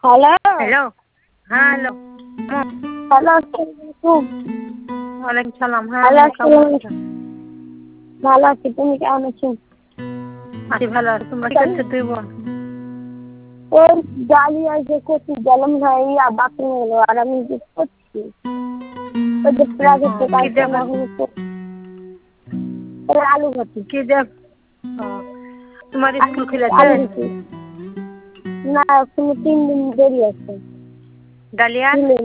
Hello hello, হ্যাঁ hello. Hello আসসালামু আলাইকুম। ওয়ালাইকুম সালাম। হ্যাঁ হ্যালো কেমন আসসালামু আছো? ভালো আছি, তুমি কেমন আছো? আছি ভালো আছি। তোমরা কি করছো তুই বোন? ওই ডালিয়া যে করছি গেলাম ভাই বাকি হলো আর আমি যে করছি ওই যে প্রাইভেটে কি কালকে দেখো না হলে তো আলু ভাতি কি দেখ তোমার স্কুল খুলেছে? আলু ভাতি না এখনো 3 দিন দেরি আছে। ডালিয়া খুলে